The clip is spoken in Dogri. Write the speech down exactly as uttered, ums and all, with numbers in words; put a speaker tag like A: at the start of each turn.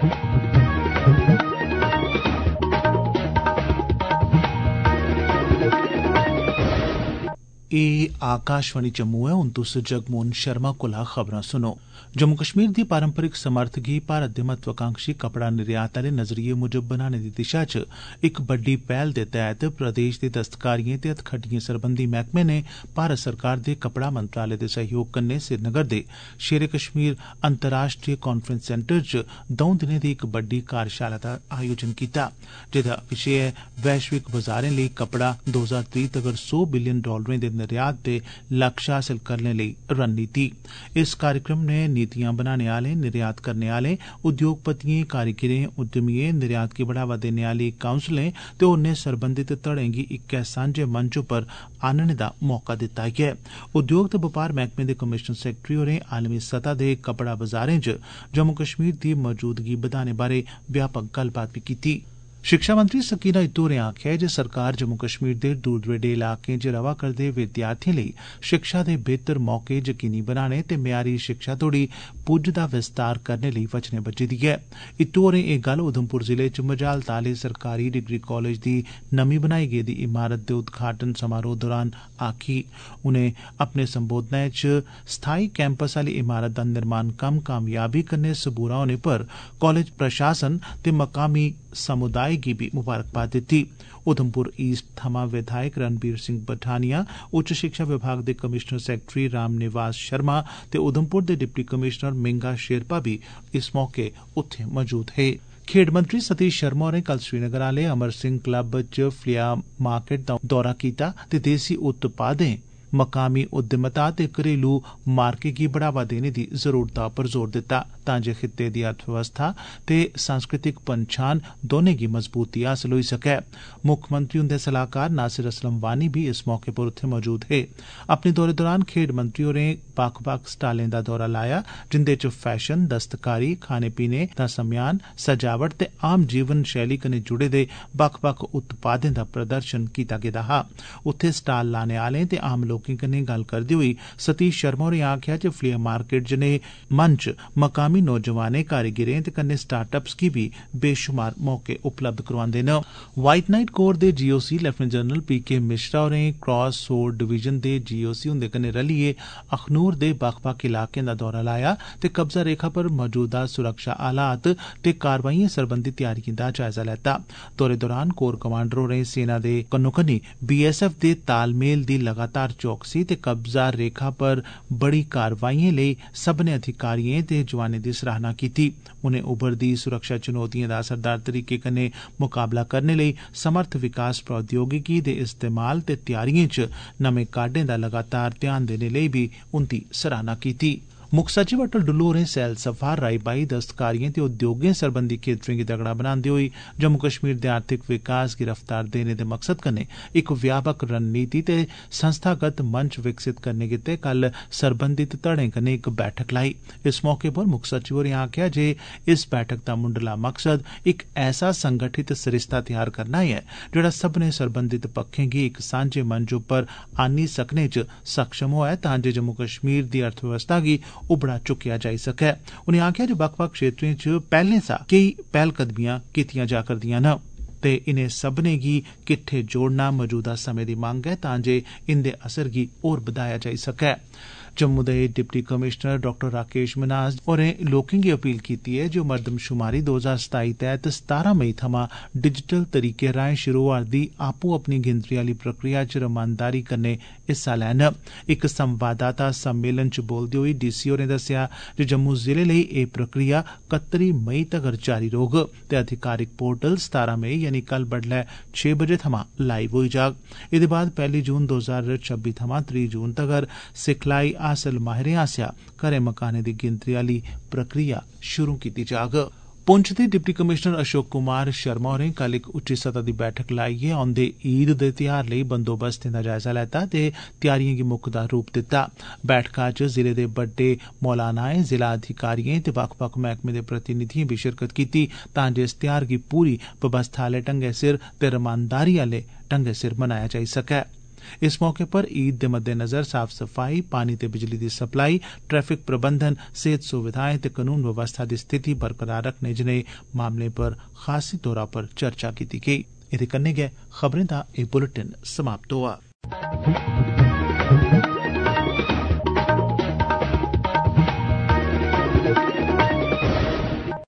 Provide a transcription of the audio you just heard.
A: एह् आकाशवाणी जम्मू ऐ। हुन तुस जगमोहन शर्मा कोला खबरां सुनो। जम्मू कश्मीर दी पारंपरिक समर्थ गी भारत दे महत्वाकांक्षी कपड़ा निर्यात आले नजरिये मुजब बनाने दी दिशा च इक बड्डी पैहल दे तैहत प्रदेश दे दस्तकारिएं ते हथखड्डिएं सरबंधी मैह्कमे ने भारत सरकार दे कपड़ा मंत्रालय दे सहयोग कन्नै श्रीनगर दे शेरे कश्मीर अंतर्राष्ट्रीय कांफ्रेंस सेंटर च दौं दिनें दी इक बड्डी कार्यशाला दा आयोजन कीता, जेदा विशे ऐ वैश्विक बजारें लेई कपड़ा दो हजार त्रीह् तगर सौ बिलियन डालरें दे निर्यात दे लक्ष्य हासल करने लेई रणनीति। इस कार्यक्रम ने नीतियां बनाने आले, निर्यात करने आले, उद्योगपतिएं, कारीगरें, उद्यमिएं, निर्यात गी बढ़ावा देने आली काउंसलें ते होरनें सरबंधित धड़ें गी इक्कै सांझे मंच उप्पर आनने दा मौका दित्ता ऐ। उद्योग ते बपार मैह्कमे दे कमिशनर सैक्रेटरी होरें आलमी सतह दे कपड़ा बजारें च जम्मू कश्मीर दी मौजूदगी बधाने बारै व्यापक गल्लबात बी कीती। शिक्षा मंत्री सकीना इत्तू होरें आखेआ जे सरकार जम्मू कश्मीर दे दूर दरेडे इलाकें च रवा करदे विद्यार्थिएं लेई शिक्षा दे बेहतर मौके यकीनी बनाने ते मयारी शिक्षा तोड़ी पुज्ज दा विस्तार करने लेई वचने बज्झी दी ऐ। इत्तू होरें एह् गल्ल उधमपुर जिले च मजालता आले सरकारी डिग्री कॉलेज दी नमीं बनाई गेदी इमारत दे उद्घाटन समारोह दौरान आखी। उनें अपने संबोधनै च स्थाई कैंपस आली इमारत दा निर्माण कम्म कामयाबी कन्नै सबूरा होने पर कॉलेज प्रशासन ते मकामी समुदाय गी बी मुबारकबाद दित्ती। उधमपुर ईस्ट थमां विधायक रणबीर सिंह बठानिया, उच्च शिक्षा विभाग दे कमिशनर सैक्रेटरी राम निवास शर्मा ते उधमपुर दे डिप्टी कमिशनर मिंगा शेरपा बी इस मौके उत्थे मौजूद हे। खेड्ड मंत्री सतीश शर्मा होरें कल श्रीनगर आले अमर सिंह क्लब च फ्लेयर मार्केट दा दौरा कीता ते देसी उत्पादें, मकामी उद्यमता ते घरेलू मार्केट गी बढ़ावा देने दी जरूरता पर जोर दित्ता तां जे खित्ते दी अर्थव्यवस्था ते सांस्कृतिक पंछान दौनें गी मजबूती हासल होई सकै। मुक्खमंत्री हुंदे सलाहकार नासिर असलम वानी बी इस मौके पर उत्थे मौजूद हे। अपने दौरे दौरान खेड्ड मंत्री होरें बक्ख बक्ख स्टालें दा दौरा लाया, जिंदे च फैशन, दस्तकारी, खाने पीने दा सम्यान, सजावट ते आम जीवन शैली कन्नै जुड़े दे बक्ख बक्ख उत्पादें दा प्रदर्शन कीता गेदा हा। उत्थे स्टाल लाने आलें ते आम लोकें कन्नै गल्ल करदे होई सतीश शर्मा होरें आखेआ जे फ्लेयर मार्केट जनेह् मंच मकामी नौजवानें, कारीगरें ते कन्नै स्टार्टअप्स गी बी बेशुमार मौके उपलब्ध करोआंदे न। व्हाइट नाइट कोर दे GOC lieutenant general P K Mishra होरें क्रॉस सोर्ड डिवीजन दे जीओसी हुंदे कन्नै रलियै अखनूर दे बक्ख बक्ख इलाकें दा दौरा लाया ते कब्जा रेखा पर मौजूदा सुरक्षा हालात ते कारवाइएं सरबंधी तैयारिएं दा जायजा लैता। दौरे दौरान कोर कमांडर होरें सेना दे कन्नो-कन्नी बीएसएफ दे तालमेल दी लगातार चौकसी ते कब्जा रेखा पर बड़ी कारवाइएं लेई सब्भनें अधिकारिएं ते जवानें दी सराहना कीती। उनें उभरदी सुरक्षा चुनौतिएं दा असरदार तरीके कन्नै मुकाबला करने लेई समर्थ विकास प्रौद्योगिकी दे इस्तेमाल ते तैयारिएं च नमें काड्डें दा लगातार ध्यान देने लेई बी उंदी सराहना कीती। मुक्ख सचिव अटल डुल्लू होरें सैलसफा, राई-बाई, दस्तकारिएं ते उद्योगें सरबंधी खेत्तरें गी तगड़ा बनांदे होई जम्मू कश्मीर दे आर्थिक विकास गी रफ्तार देने दे मकसद कन्नै इक व्यापक रणनीति ते संस्थागत मंच विकसित करने गित्तै कल सरबंधित धड़ें कन्नै इक बैठक लाई। इस मौके पर मुक्ख सचिव होरें आखेआ जे इस बैठक दा मुंडला मकसद इक ऐसा संगठित सरिस्ता तैयार करना ऐ जेहड़ा सब्भनें सरबंधित पक्खें गी इक सांझे मंच उप्पर आन्नी सकने च सक्षम होऐ तां जे जम्मू कश्मीर दी अर्थव्यवस्था गी उबड़ा चुक्केआ जाई सकै। उनें आखेआ जे बक्ख बक्ख क्षेत्रें च पैहले सा केई पैहलकदमियां कीतियां जा करदियां न ते इनें सब्भनें गी किट्ठे जोड़ना मौजूदा समें दी मंग ऐ तां जे इंदे असर गी होर बधाया जाई सकै। जम्मू दे डिप्टी कमिशनर डॉ राकेश मन्हास होरें लोकें गी अपील कीती ऐ जे ओह् मरदमशुमारी दो हजार सताई तैह्त सतारां मई थमां डिजिटल तरीके राएं शुरू होआ'रदी आपूं अपनी गिनतरी आली प्रक्रिया च रमानदारी कन्नै हिस्सा लैन। इक संवाददाता सम्मेलन च बोलदे होई डीसी होरें दस्सेआ जे जम्मू जिले लेई एह् प्रक्रिया कत्तरी मई तगर जारी रौह्ग ते अधिकारिक पोर्टल सतारां मई यानी कल बडलै छे बजे थमां लाइव होई जाग। एह्दे बाद पैह्ली जून दो हजार छब्बी थमां त्रीह् जून तगर सिखलाई हासल माहिरें आसेआ घरें मकानें दी गिनतरी आली प्रक्रिया शुरू कीती जाग। पुंछ दे डिप्टी कमिशनर अशोक कुमार शर्मा होरें कल इक उच्ची सतह दी बैठक लाइयै औंदे ईद दे ध्यार लेई बंदोबस्तें दा जायजा लैता ते तैयारिएं गी मुकदा रूप दित्ता। बैठका च जिले दे बड्डे मौलानाएं, जिला अधिकारिएं ते बक्ख बक्ख मैह्कमें दे प्रतिनिधिएं बी शिरकत कीती तां जे इस ध्यार गी पूरी बवस्था आले ढंगै सिर ते रमानदारी आले ढंगै सिर मनाया जाई सकै। इस मौके पर ईद दे मद्देनजर साफ सफाई, पानी ते बिजली दी सप्लाई, ट्रैफिक प्रबंधन, सेहत सुविधाएं ते कनून व्यवस्था दी स्थिति बरकरार रखने जनेह मामलें पर खासी तौरा पर चर्चा कीती गेई। एदे कन्नै गै खबरें दा एह बुलेटिन समाप्त होआ।